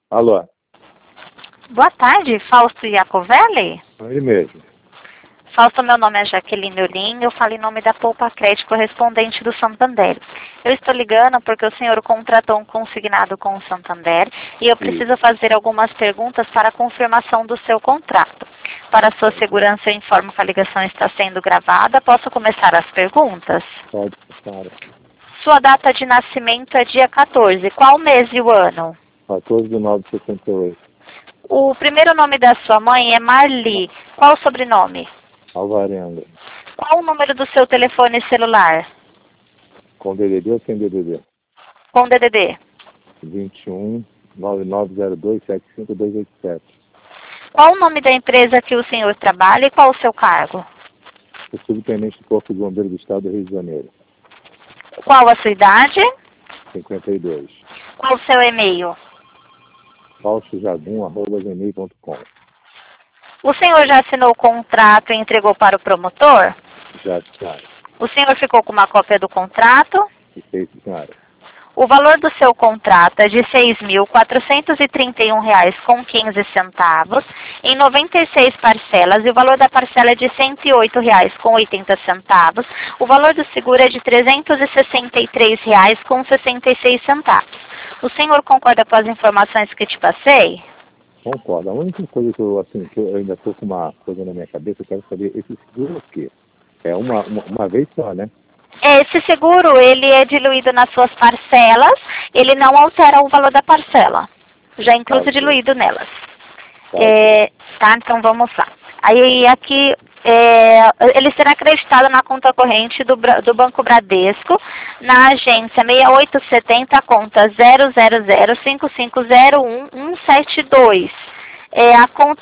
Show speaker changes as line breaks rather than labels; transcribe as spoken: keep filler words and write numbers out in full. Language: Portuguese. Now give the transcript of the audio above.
Alô?
Boa tarde, Fausto Iacovelli?
Ele mesmo.
Fausto, meu nome é Jaqueline Olim, eu falo em nome da Poupa Crédito correspondente do Santander. Eu estou ligando porque o senhor contratou um consignado com o Santander e eu preciso fazer algumas perguntas para a confirmação do seu contrato. Para sua segurança, eu informo que a ligação está sendo gravada. Posso começar as perguntas?
Pode, cara.
Sua data de nascimento é dia quatorze. Qual mês e o ano?
quatorze de nove de sessenta e oito.
O primeiro nome da sua mãe é Marli. Qual o sobrenome?
Alvarenga.
Qual o número do seu telefone celular?
Com D D D ou sem D D D?
Com D D D.
vinte e um, nove nove zero dois, sete cinco dois oito sete.
Qual o nome da empresa que o senhor trabalha e qual o seu cargo?
O subtenente do Corpo de Bombeiro do Estado do Rio de Janeiro.
Qual a sua idade?
cinquenta e dois.
Qual o seu e-mail?
faustojagum arroba gmail ponto com.
O senhor já assinou o contrato e entregou para o promotor?
Já, senhora.
O senhor ficou com uma cópia do contrato?
Perfeito, senhora.
O valor do seu contrato é de seis mil quatrocentos e trinta e um reais com quinze centavos em noventa e seis parcelas e o valor da parcela é de cento e oito reais com oitenta centavos. O valor do seguro é de trezentos e sessenta e três reais com sessenta e seis centavos. O senhor concorda com as informações que te passei?
Concordo. A única coisa que eu, assim, que eu ainda estou com uma coisa na minha cabeça, eu quero saber, esse seguro é o quê? É uma, uma, uma vez só, né?
Esse seguro, ele é diluído nas suas parcelas, ele não altera o valor da parcela, já incluso
Tá,
diluído nelas.
Tá,
É, tá, então vamos lá. Aí aqui, é, ele será acreditado na conta corrente do, Bra- do Banco Bradesco, na agência seis oito sete zero, conta zero zero zero cinco cinco zero um um sete dois. É, a conta